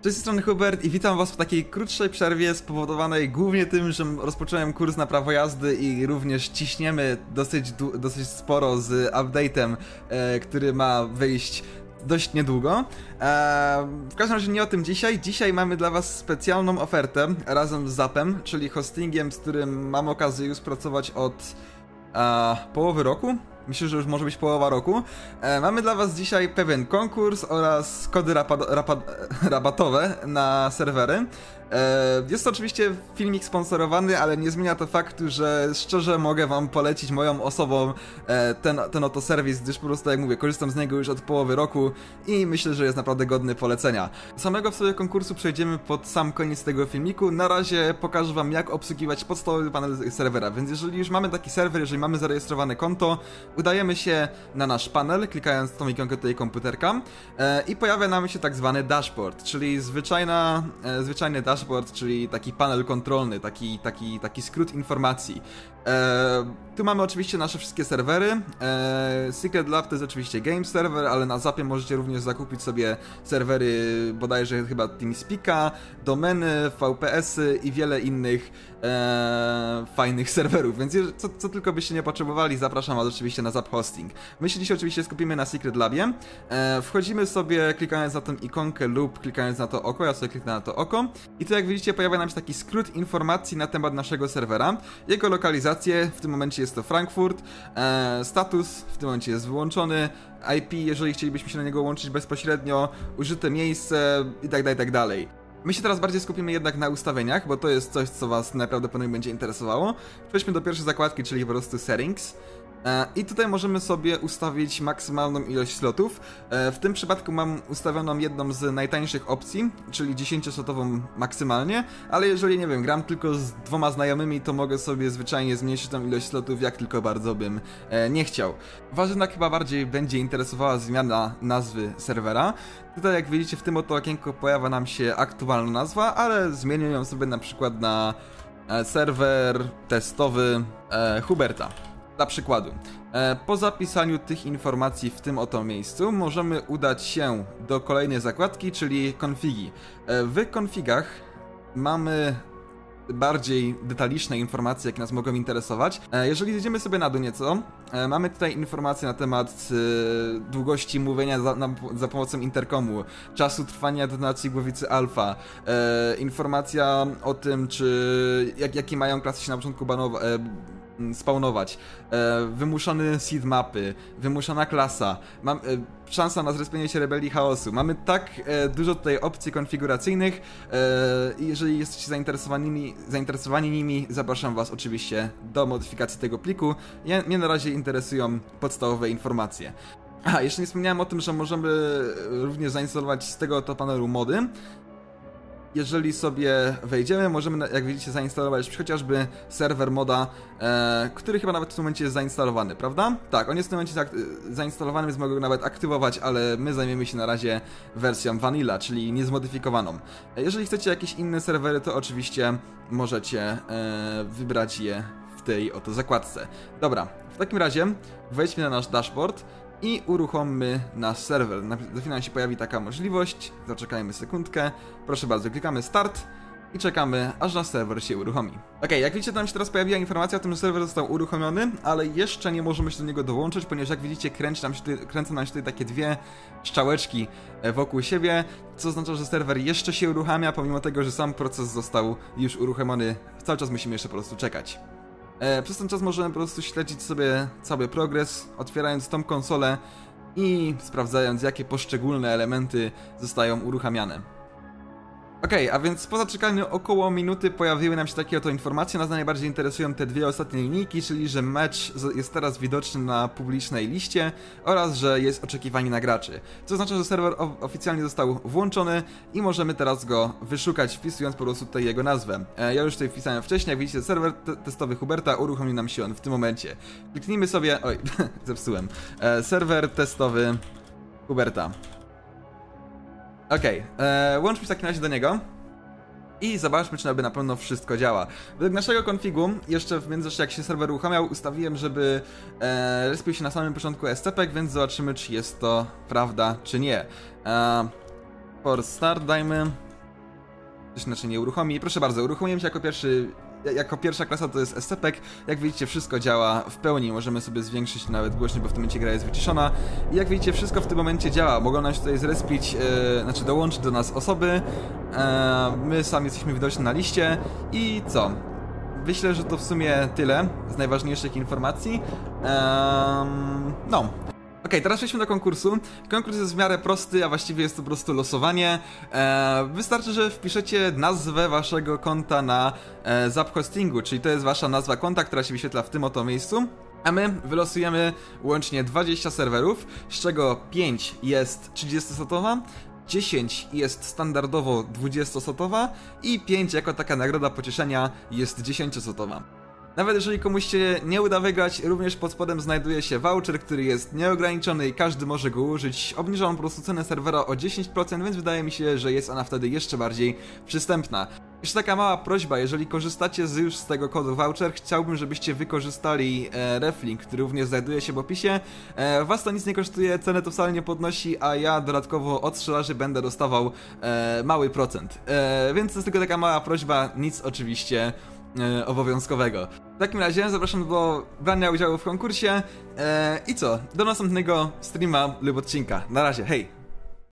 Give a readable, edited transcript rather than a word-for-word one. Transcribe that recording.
Cześć, z tej strony Hubert i witam was po takiej krótszej przerwie spowodowanej głównie tym, że rozpocząłem kurs na prawo jazdy i również ciśniemy dosyć sporo z update'em, który ma wyjść dość niedługo. W każdym razie nie o tym dzisiaj. Dzisiaj mamy dla was specjalną ofertę razem z Zapem, czyli hostingiem, z którym mam okazję już pracować od połowy roku. Myślę, że już może być połowa roku. Mamy dla was dzisiaj pewien konkurs oraz kody rabatowe na serwery. Jest to oczywiście filmik sponsorowany, ale nie zmienia to faktu, że szczerze mogę wam polecić moją osobą ten oto serwis, gdyż po prostu, jak mówię, korzystam z niego już od połowy roku i myślę, że jest naprawdę godny polecenia. Samego w sobie konkursu przejdziemy pod sam koniec tego filmiku. Na razie pokażę wam, jak obsługiwać podstawowy panel serwera, więc jeżeli już mamy taki serwer, jeżeli mamy zarejestrowane konto, udajemy się na nasz panel, klikając tą ikonkę tutaj komputerka i pojawia nam się tak zwany dashboard, czyli zwyczajny dashboard, czyli taki panel kontrolny, taki skrót informacji. Tu mamy oczywiście nasze wszystkie serwery. Secret Lab to jest oczywiście game server, ale na Zapie możecie również zakupić sobie serwery bodajże chyba TeamSpeak'a, domeny, VPS-y i wiele innych fajnych serwerów, więc co tylko byście nie potrzebowali, zapraszam was oczywiście na Zap Hosting. My się dzisiaj oczywiście skupimy na Secret Labie. Wchodzimy sobie klikając na tą ikonkę lub klikając na to oko, ja sobie kliknę na to oko i tu jak widzicie pojawia nam się taki skrót informacji na temat naszego serwera. Jego lokalizację, w tym momencie jest to Frankfurt, status w tym momencie jest wyłączony, IP, jeżeli chcielibyśmy się na niego łączyć bezpośrednio, użyte miejsce itd. My się teraz bardziej skupimy jednak na ustawieniach, bo to jest coś, co was najprawdopodobniej będzie interesowało. Przejdźmy do pierwszej zakładki, czyli po prostu Settings. I tutaj możemy sobie ustawić maksymalną ilość slotów. W tym przypadku mam ustawioną jedną z najtańszych opcji, czyli 10-slotową maksymalnie, ale jeżeli, nie wiem, gram tylko z 2 znajomymi, to mogę sobie zwyczajnie zmniejszyć tą ilość slotów, jak tylko bardzo bym nie chciał. Was jednak chyba bardziej będzie interesowała zmiana nazwy serwera. Tutaj, jak widzicie, w tym oto okienku pojawia nam się aktualna nazwa, ale zmienię ją sobie na przykład na serwer testowy Huberta. Dla przykładu, po zapisaniu tych informacji w tym oto miejscu możemy udać się do kolejnej zakładki, czyli konfigi. W konfigach mamy bardziej detaliczne informacje, jakie nas mogą interesować. Jeżeli zjedziemy sobie na dół nieco, mamy tutaj informacje na temat długości mówienia za pomocą interkomu, czasu trwania detonacji głowicy alfa, informacja o tym, jakie mają klasy się na początku spawnować, wymuszony seed mapy, wymuszona klasa, szansa na zrespienie się rebelii chaosu. Mamy tak dużo tutaj opcji konfiguracyjnych i jeżeli jesteście zainteresowani nimi, zapraszam was oczywiście do modyfikacji tego pliku. Mnie na razie interesują podstawowe informacje. Aha, jeszcze nie wspomniałem o tym, że możemy również zainstalować z tego oto panelu mody. Jeżeli sobie wejdziemy, możemy, jak widzicie, zainstalować chociażby serwer moda, który chyba nawet w tym momencie jest zainstalowany, prawda? Tak, on jest w tym momencie zainstalowany, więc mogę go nawet aktywować, ale my zajmiemy się na razie wersją Vanilla, czyli niezmodyfikowaną. Jeżeli chcecie jakieś inne serwery, to oczywiście możecie wybrać je w tej oto zakładce. Dobra, w takim razie wejdźmy na nasz dashboard i uruchommy nasz serwer. Za chwilę się pojawi taka możliwość. Zaczekajmy sekundkę. Proszę bardzo, klikamy Start i czekamy, aż nasz serwer się uruchomi. Ok, jak widzicie, tam się teraz pojawiła informacja o tym, że serwer został uruchomiony, ale jeszcze nie możemy się do niego dołączyć, ponieważ jak widzicie, kręcą nam się tutaj takie dwie strzałeczki wokół siebie, co oznacza, że serwer jeszcze się uruchamia, pomimo tego, że sam proces został już uruchomiony. Cały czas musimy jeszcze po prostu czekać. Przez ten czas możemy po prostu śledzić sobie cały progres, otwierając tą konsolę i sprawdzając, jakie poszczególne elementy zostają uruchamiane. Okej, a więc po zaczekaniu około minuty pojawiły nam się takie oto informacje. Nas najbardziej interesują te dwie ostatnie linijki, czyli że mecz jest teraz widoczny na publicznej liście oraz że jest oczekiwanie na graczy. Co oznacza, że serwer oficjalnie został włączony i możemy teraz go wyszukać, wpisując po prostu tutaj jego nazwę. Ja już tutaj wpisałem wcześniej, jak widzicie, serwer testowy Huberta, uruchomił nam się on w tym momencie. Kliknijmy sobie... Oj, zepsułem. Serwer testowy Huberta. Okej, łączmy w takim razie do niego i zobaczmy, czy na pewno wszystko działa. Według naszego konfigu, jeszcze w międzyczasie jak się serwer uruchamiał, ustawiłem, żeby respił się na samym początku SCP, więc zobaczymy, czy jest to prawda, czy nie. For start dajmy coś inaczej nie uruchomi. Proszę bardzo, uruchomiłem się jako pierwsza klasa, to jest SCP. Jak widzicie, wszystko działa w pełni. Możemy sobie zwiększyć nawet głośniej, bo w tym momencie gra jest wyciszona. I jak widzicie, wszystko w tym momencie działa. Mogą nam się tutaj zrespić, znaczy dołączyć do nas osoby. My sami jesteśmy widoczni na liście. I co? Myślę, że to w sumie tyle z najważniejszych informacji. No. Okej, teraz przejdźmy do konkursu. Konkurs jest w miarę prosty, a właściwie jest to po prostu losowanie. Wystarczy, że wpiszecie nazwę waszego konta na Zap Hostingu, czyli to jest wasza nazwa konta, która się wyświetla w tym oto miejscu. A my wylosujemy łącznie 20 serwerów, z czego 5 jest 30-slotowa, 10 jest standardowo 20-slotowa i 5 jako taka nagroda pocieszenia jest 10-slotowa. Nawet jeżeli komuś się nie uda wygrać, również pod spodem znajduje się voucher, który jest nieograniczony i każdy może go użyć. Obniża on po prostu cenę serwera o 10%, więc wydaje mi się, że jest ona wtedy jeszcze bardziej przystępna. Jeszcze taka mała prośba, jeżeli korzystacie już z tego kodu voucher, chciałbym, żebyście wykorzystali reflink, który również znajduje się w opisie. Was to nic nie kosztuje, cenę to wcale nie podnosi, a ja dodatkowo od strzelarzy będę dostawał mały procent. Więc to jest tylko taka mała prośba, nic oczywiście obowiązkowego. W takim razie zapraszam do brania udziału w konkursie i co? Do następnego streama lub odcinka. Na razie, hej!